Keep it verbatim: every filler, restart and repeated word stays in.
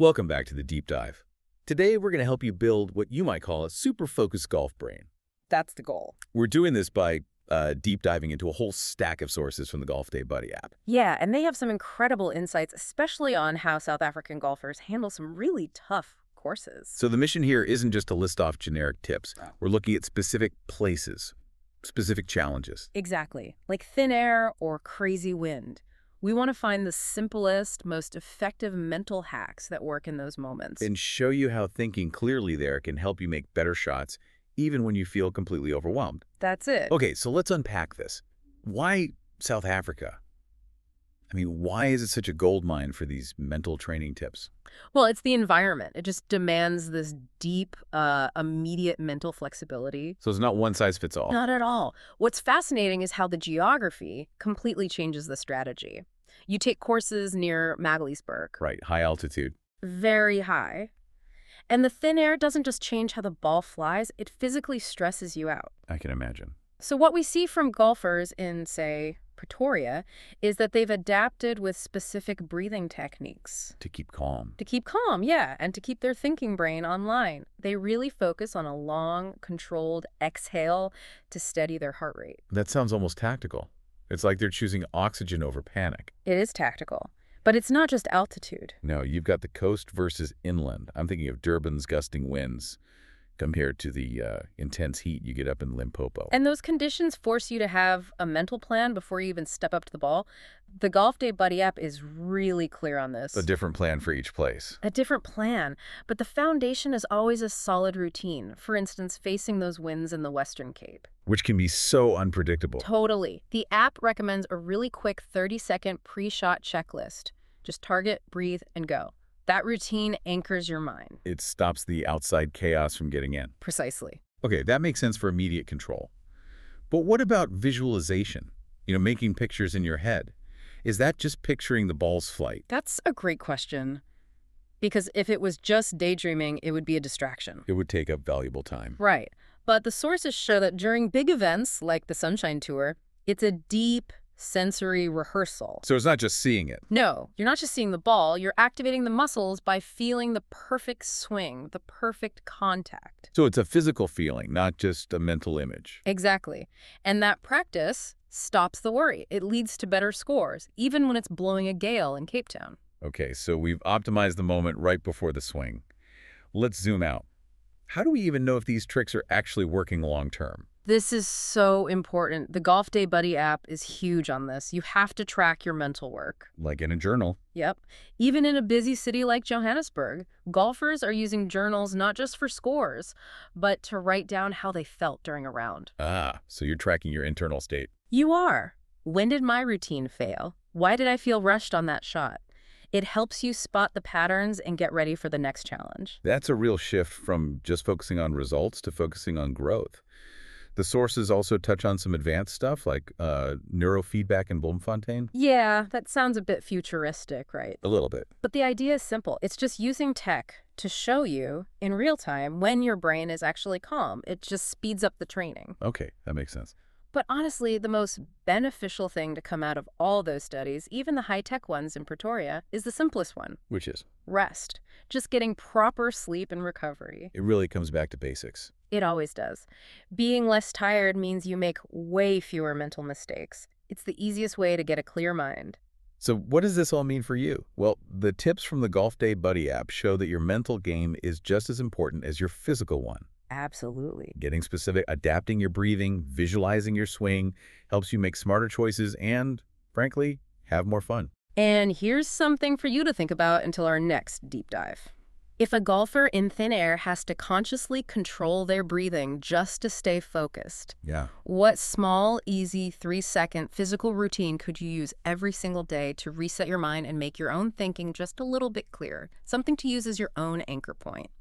Welcome back to the Deep Dive. Today, we're going to help you build what you might call a super focused golf brain. That's the goal. We're doing this by uh, deep diving into a whole stack of sources from the Golf Day Buddy app. Yeah, and they have some incredible insights, especially on how South African golfers handle some really tough courses. So the mission here isn't just to list off generic tips. We're looking at specific places, specific challenges. Exactly, like thin air or crazy wind. We want to find the simplest, most effective mental hacks that work in those moments. And show you how thinking clearly there can help you make better shots, even when you feel completely overwhelmed. That's it. Okay, so let's unpack this. Why South Africa? I mean, why is it such a goldmine for these mental training tips? Well, it's the environment. It just demands this deep, uh, immediate mental flexibility. So it's not one size fits all. Not at all. What's fascinating is how the geography completely changes the strategy. You take courses near Magaliesburg. Right, high altitude. Very high. And the thin air doesn't just change how the ball flies, it physically stresses you out. I can imagine. So what we see from golfers in, say, Pretoria is that they've adapted with specific breathing techniques. To keep calm. To keep calm, yeah, and to keep their thinking brain online. They really focus on a long, controlled exhale to steady their heart rate. That sounds almost tactical. It's like they're choosing oxygen over panic. It is tactical. But it's not just altitude. No, you've got the coast versus inland. I'm thinking of Durban's gusting winds compared to the uh, intense heat you get up in Limpopo. And those conditions force you to have a mental plan before you even step up to the ball. The Golf Day Buddy app is really clear on this. A different plan for each place. A different plan. But the foundation is always a solid routine. For instance, facing those winds in the Western Cape. Which can be so unpredictable. Totally. The app recommends a really quick thirty second pre-shot checklist. Just target, breathe, and go. That routine anchors your mind. It stops the outside chaos from getting in. Precisely. Okay, that makes sense for immediate control. But what about visualization? You know, making pictures in your head. Is that just picturing the ball's flight? That's a great question. Because if it was just daydreaming, it would be a distraction. It would take up valuable time. Right. But the sources show that during big events, like the Sunshine Tour, it's a deep sensory rehearsal. So it's not just seeing it. No, you're not just seeing the ball, you're activating the muscles by feeling the perfect swing, the perfect contact. So it's a physical feeling, not just a mental image. Exactly. And that practice stops the worry. It leads to better scores, even when it's blowing a gale in Cape Town. Okay, so we've optimized the moment right before the swing. Let's zoom out. How do we even know if these tricks are actually working long term? This is so important. The Golf Day Buddy app is huge on this. You have to track your mental work. Like in a journal. Yep. Even in a busy city like Johannesburg, golfers are using journals not just for scores, but to write down how they felt during a round. Ah, so you're tracking your internal state. You are. When did my routine fail? Why did I feel rushed on that shot? It helps you spot the patterns and get ready for the next challenge. That's a real shift from just focusing on results to focusing on growth. The sources also touch on some advanced stuff like uh, neurofeedback and Bloemfontein. Yeah, that sounds a bit futuristic, right? A little bit. But the idea is simple. It's just using tech to show you in real time when your brain is actually calm. It just speeds up the training. Okay, that makes sense. But honestly, the most beneficial thing to come out of all those studies, even the high-tech ones in Pretoria, is the simplest one. Which is? Rest. Just getting proper sleep and recovery. It really comes back to basics. It always does. Being less tired means you make way fewer mental mistakes. It's the easiest way to get a clear mind. So what does this all mean for you? Well, the tips from the Golf Day Buddy app show that your mental game is just as important as your physical one. Absolutely. Getting specific, adapting your breathing, visualizing your swing helps you make smarter choices and, frankly, have more fun. And here's something for you to think about until our next deep dive. If a golfer in thin air has to consciously control their breathing just to stay focused, Yeah. what small, easy, three-second physical routine could you use every single day to reset your mind and make your own thinking just a little bit clearer? Something to use as your own anchor point.